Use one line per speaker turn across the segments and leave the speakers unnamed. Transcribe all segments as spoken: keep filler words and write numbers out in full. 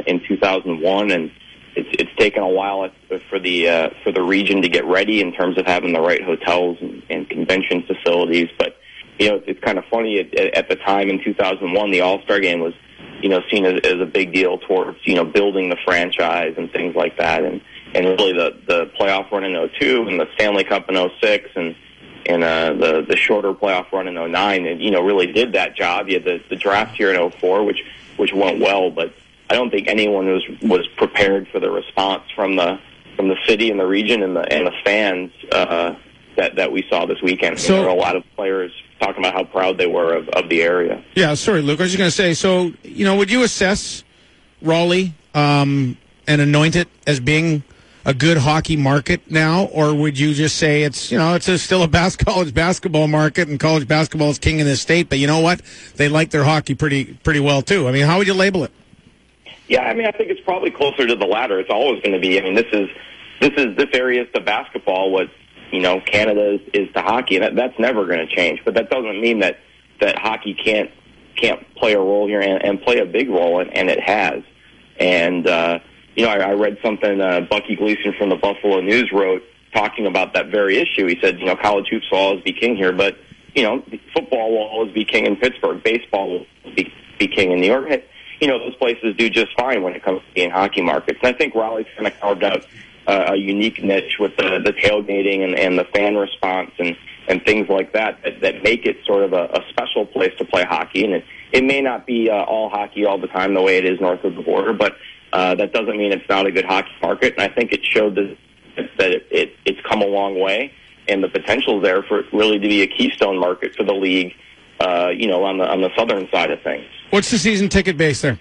in two thousand one, and it's it's taken a while for the uh, for the region to get ready in terms of having the right hotels and, and convention facilities. But you know, it's kind of funny at, at the time in two thousand one, the All-Star Game was you know seen as, as a big deal towards you know building the franchise and things like that, and and really the the playoff run in oh two and the Stanley Cup in oh six and and uh, the the shorter playoff run in oh nine, and you know really did that job. You had the, the draft here in oh four, which which went well, but I don't think anyone was was prepared for the response from the from the city and the region and the and the fans uh, that that we saw this weekend. So, there were a lot of players talking about how proud they were of, of the area.
Yeah, sorry, Luke. I was just going to say. So, you know, would you assess Raleigh um, and anoint it as being a good hockey market now, or would you just say it's, you know, it's a, still a bas- college basketball market and college basketball is king in this state, but you know what? They like their hockey pretty pretty well, too. I mean, how would you label it?
Yeah, I mean, I think it's probably closer to the latter. It's always going to be, I mean, this is, this is, this area is to basketball what, you know, Canada is, is to hockey, and that, that's never going to change. But that doesn't mean that, that hockey can't, can't play a role here and, and play a big role, and, and it has. And, uh, You know, I, I read something uh, Bucky Gleason from the Buffalo News wrote talking about that very issue. He said, you know, college hoops will always be king here, but, you know, football will always be king in Pittsburgh. Baseball will be, be king in New York. You know, those places do just fine when it comes to being hockey markets. And I think Raleigh's kind of carved out uh, a unique niche with the, the tailgating and, and the fan response and, and things like that, that that make it sort of a, a special place to play hockey. And it, it may not be uh, all hockey all the time the way it is north of the border, but Uh, that doesn't mean it's not a good hockey market, and I think it showed that, that it, it, it's come a long way, and the potential there for it really to be a keystone market for the league, uh, you know, on the on the southern side of things.
What's the season ticket base there?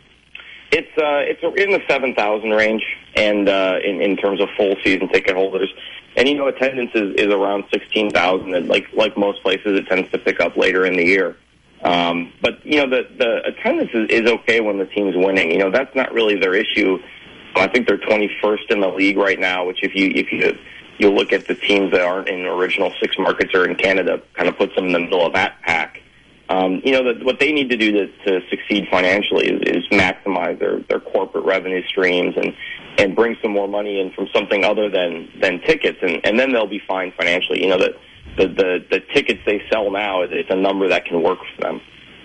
It's uh, it's in the seven thousand range, and uh, in in terms of full season ticket holders, and you know, attendance is, is around sixteen thousand, and like like most places, it tends to pick up later in the year. Um, but, you know, the, the attendance is, is okay when the team's winning. You know, that's not really their issue. I think they're twenty-first in the league right now, which if you if you you look at the teams that aren't in the original six markets or in Canada, kind of puts them in the middle of that pack. Um, you know, the, what they need to do to, to succeed financially is, is maximize their, their corporate revenue streams and, and bring some more money in from something other than, than tickets, and, and then they'll be fine financially. You know, that The, the the tickets they sell now, it's a number that can work for them.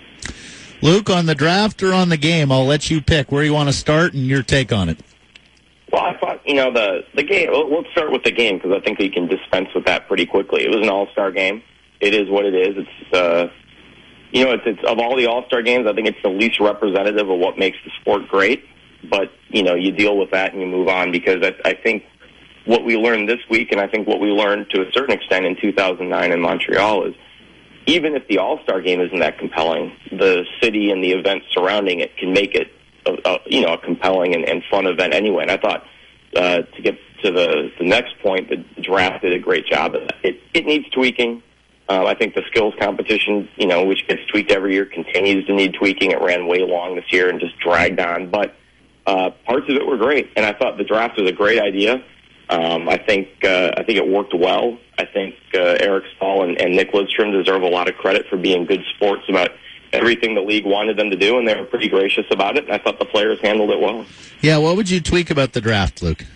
Luke, on the draft or on the game, I'll let you pick where you want to start and your take on it.
Well, I thought, you know, the, the game, let's start with the game because I think we can dispense with that pretty quickly. It was an all-star game. It is what it is. It's, uh, you know, it's, it's of all the all-star games, I think it's the least representative of what makes the sport great. But, you know, you deal with that and you move on because I, I think what we learned this week, and I think what we learned to a certain extent in two thousand nine in Montreal, is even if the All-Star Game isn't that compelling, the city and the events surrounding it can make it, a, a, you know, a compelling and, and fun event anyway. And I thought, uh, to get to the, the next point, the draft did a great job of that. It, it needs tweaking. Uh, I think the skills competition, you know, which gets tweaked every year, continues to need tweaking. It ran way long this year and just dragged on. But uh, parts of it were great, and I thought the draft was a great idea. Um, I think uh, I think it worked well. I think uh, Eric Stahl and, and Nick Lidstrom deserve a lot of credit for being good sports about everything the league wanted them to do, and they were pretty gracious about it, and I thought the players handled it well.
Yeah, what would you tweak about the draft, Luke?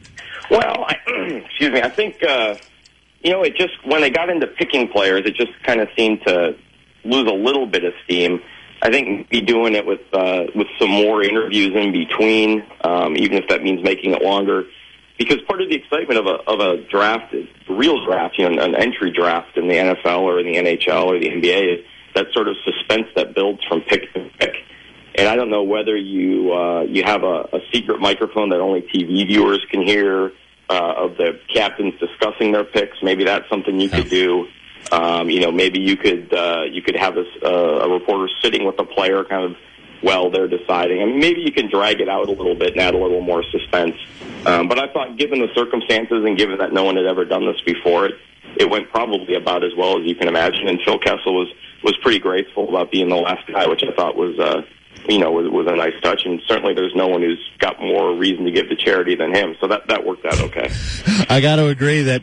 Well, I, excuse me, I think, uh, you know, it just, when they got into picking players, it just kind of seemed to lose a little bit of steam. I think be doing it with, uh, with some more interviews in between, um, even if that means making it longer. Because part of the excitement of a of a draft, a real draft, you know, an entry draft in the N F L or in the N H L or the N B A, is that sort of suspense that builds from pick to pick. And I don't know whether you uh, you have a, a secret microphone that only T V viewers can hear uh, of the captains discussing their picks. Maybe that's something you could do. Um, you know, maybe you could uh, you could have a, uh, a reporter sitting with a player, kind of while they're deciding. I mean, maybe you can drag it out a little bit and add a little more suspense. Um, but I thought, given the circumstances and given that no one had ever done this before, it, it went probably about as well as you can imagine. And Phil Kessel was, was pretty graceful about being the last guy, which I thought was, uh, you know, was, was a nice touch. And certainly there's no one who's got more reason to give to charity than him. So that, that worked out okay.
I got to agree that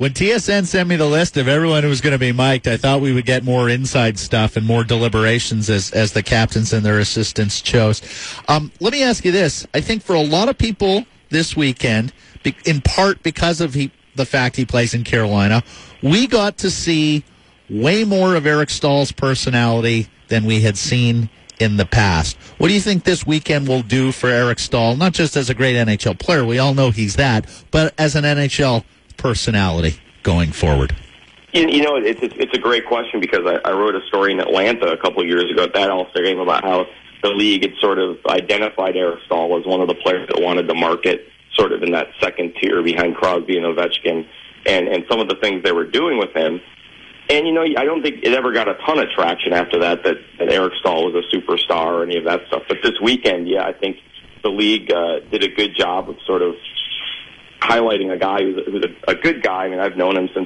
when T S N sent me the list of everyone who was going to be mic'd, I thought we would get more inside stuff and more deliberations as, as the captains and their assistants chose. Um, let me ask you this. I think for a lot of people this weekend, be, in part because of he, the fact he plays in Carolina, we got to see way more of Eric Stahl's personality than we had seen in the past. What do you think this weekend will do for Eric Stahl, not just as a great N H L player, we all know he's that, but as an N H L personality going forward?
You, you know, it's, it's it's a great question because I, I wrote a story in Atlanta a couple of years ago at that All-Star game about how the league had sort of identified Eric Stahl as one of the players that wanted to market sort of in that second tier behind Crosby and Ovechkin, and, and some of the things they were doing with him. And, you know, I don't think it ever got a ton of traction after that, that, that Eric Stahl was a superstar or any of that stuff. But this weekend, yeah, I think the league uh, did a good job of sort of highlighting a guy who's, a, who's a, a good guy. I mean, I've known him since,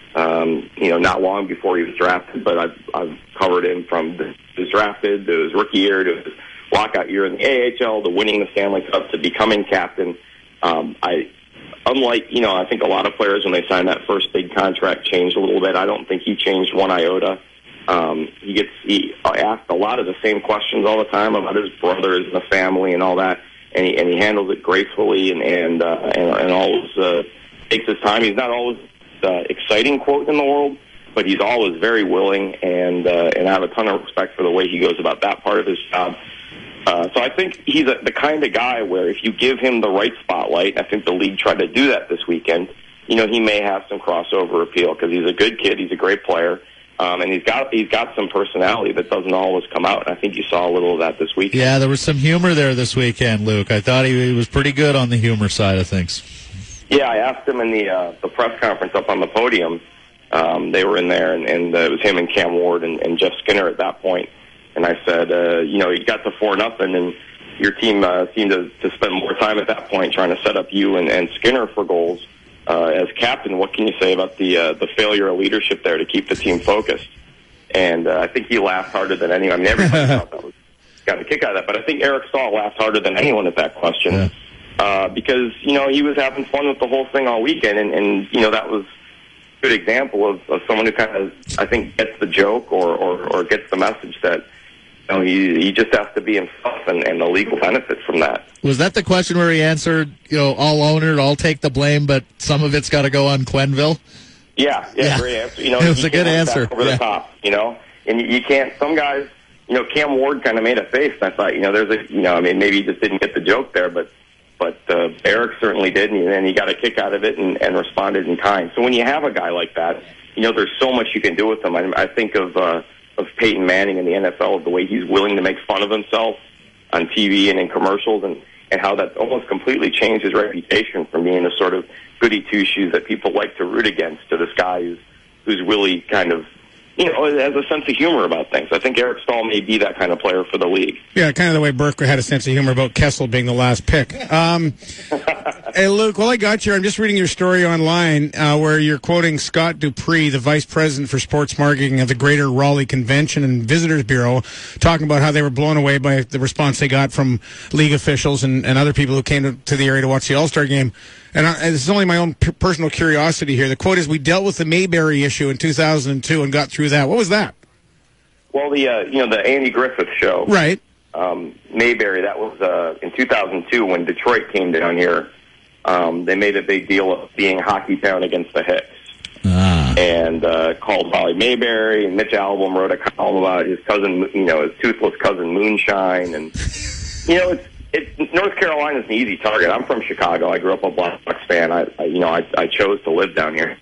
um, you know, not long before he was drafted, but I've, I've covered him from the, he was drafted to his rookie year to his lockout year in the A H L to winning the Stanley Cup to becoming captain. Um, I... Unlike, you know, I think a lot of players when they sign that first big contract changed a little bit. I don't think he changed one iota. Um, he gets he asked a lot of the same questions all the time about his brothers and the family and all that, and he and he handles it gracefully and and uh, and, and always uh, takes his time. He's not always uh, exciting quote in the world, but he's always very willing, and uh, and I have a ton of respect for the way he goes about that part of his job. Uh, so I think he's a, the kind of guy where if you give him the right spotlight, I think the league tried to do that this weekend, you know, he may have some crossover appeal because he's a good kid, he's a great player, um, and he's got he's got some personality that doesn't always come out. And I think you saw a little of that this weekend.
Yeah, there was some humor there this weekend, Luke. I thought he, he was pretty good on the humor side of things.
Yeah, I asked him in the uh, the press conference up on the podium. Um, they were in there, and, and uh, it was him and Cam Ward and, and Jeff Skinner at that point. And I said, uh, you know, you got to four nothing, and your team uh, seemed to, to spend more time at that point trying to set up you and, and Skinner for goals. Uh, as captain, what can you say about the uh, the failure of leadership there to keep the team focused? And uh, I think he laughed harder than anyone. I mean, everybody thought that was, got a kick out of that. But I think Eric Stahl laughed harder than anyone at that question
yeah.
uh, because, you know, he was having fun with the whole thing all weekend. And, and you know, that was a good example of, of someone who kind of, I think, gets the joke or, or, or gets the message that, you know, he, he just has to be himself, and, and the league will benefit from that.
Was that the question where he answered, you know, I'll own it, I'll take the blame, but some of it's got to go on Quenneville?
Yeah, yeah,
yeah.
great answer. You know,
it was
a
good answer.
Over
yeah.
the top, you know, and you, you can't. Some guys, you know, Cam Ward kind of made a face. And I thought, you know, there's a, you know, I mean, maybe he just didn't get the joke there, but but uh, Eric certainly did, and then he got a kick out of it and, and responded in kind. So when you have a guy like that, you know, there's so much you can do with him. I, I think of. Uh, of Peyton Manning in the N F L, of the way he's willing to make fun of himself on T V and in commercials, and, and how that's almost completely changed his reputation from being a sort of goody two-shoes that people like to root against to this guy who's, who's really kind of, you know, has a sense of humor about things. I think Eric Stahl may be that kind of player for the league.
Yeah, kind of the way Burke had a sense of humor about Kessel being the last pick. Um, hey, Luke, while I got you, I'm just reading your story online uh, where you're quoting Scott Dupree, the vice president for sports marketing of the Greater Raleigh Convention and Visitors Bureau, talking about how they were blown away by the response they got from league officials and, and other people who came to, to the area to watch the All-Star game. And, I, and this is only my own p- personal curiosity here. The quote is, "We dealt with the Mayberry issue in two thousand two and got through that." What was that?
Well, the uh, you know the Andy Griffith show,
right?
Um, Mayberry. That was uh, in two thousand two when Detroit came down here. Um, they made a big deal of being hockey town against the Hicks,
ah.
and uh, called Holly Mayberry. And Mitch Albom wrote a column about his cousin, you know, his toothless cousin Moonshine, and you know it's. It, North Carolina is an easy target. I'm from Chicago. I grew up a Blackhawks fan. I, I you know, I, I chose to live down here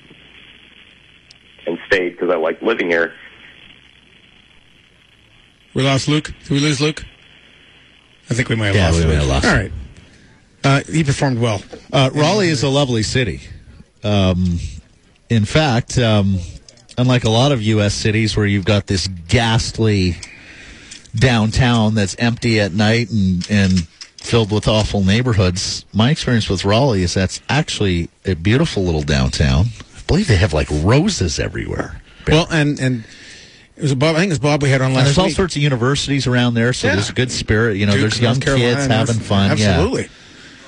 and stayed because I liked living here.
We lost Luke. Did we lose Luke? I think we might have
yeah,
lost
we
Luke.
might have lost
All right. Uh, he performed well.
Uh, Raleigh is a lovely city. Um, in fact, um, unlike a lot of U S cities where you've got this ghastly downtown that's empty at night and, and filled with awful neighborhoods, my experience with Raleigh is that's actually a beautiful little downtown. I believe they have like roses everywhere.
Well, and and it was Bob. I think it was Bob we had on last
and there's all
week.
sorts of universities around there, so
Yeah.
there's a good spirit. You know,
Duke,
there's young
North Carolina,
kids having fun.
Absolutely.
Yeah.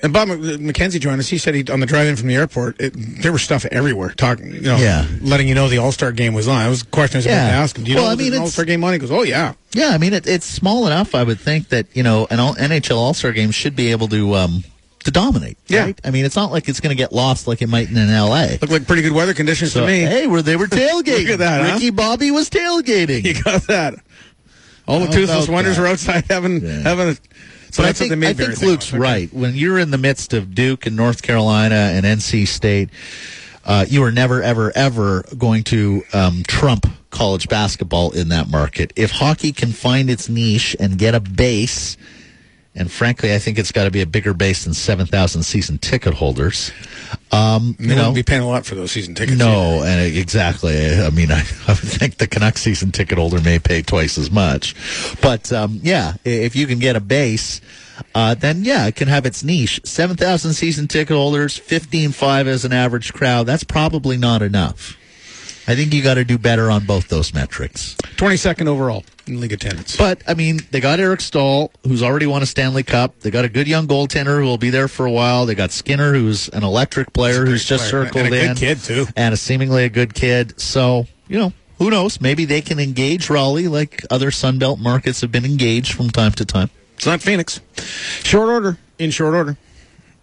And Bob McKenzie joined us. He said he, on the drive-in from the airport, it, there was stuff everywhere, talking, you know,
yeah.
letting you know the All-Star game was on. That was a question I was
yeah.
about to ask him. Do you
well,
know
I mean,
the All-Star game on? He goes, oh, yeah.
Yeah, I mean, it, it's small enough, I would think, that, you know, an all, N H L All-Star game should be able to um, to dominate.
Yeah.
Right? I mean, it's not like it's going to get lost like it might in L A.
Looked like pretty good weather conditions
so,
to me.
Hey, where they were tailgating.
Look at that,
Ricky
huh?
Bobby was tailgating.
You got that. All the
How
toothless
about
wonders
that?
were outside having,
Yeah.
having a... So
but I
that's what
think,
they made
I think
everything
Luke's
off. Okay.
right. When you're in the midst of Duke and North Carolina and N C State, uh, you are never, ever, ever going to um, trump college basketball in that market. If hockey can find its niche and get a base, and frankly, I think it's got to be a bigger base than seven thousand season ticket holders. Um,
They
you know,
won't be paying a lot for those season tickets.
no,
either.
and exactly. I mean, I, I would think the Canucks season ticket holder may pay twice as much. But, um, yeah, if you can get a base, uh, then, yeah, it can have its niche. seven thousand season ticket holders, fifteen point five as an average crowd. That's probably not enough. I think you got to do better on both those metrics.
twenty-second overall in league attendance.
But, I mean, they got Eric Stahl, who's already won a Stanley Cup. They got a good young goaltender who will be there for a while. They got Skinner, who's an electric player who's just
player.
circled
And a
in.
good kid, too.
And a seemingly a good kid. So, you know, who knows? Maybe they can engage Raleigh like other Sunbelt markets have been engaged from time to time.
It's not Phoenix. Short order. In short order.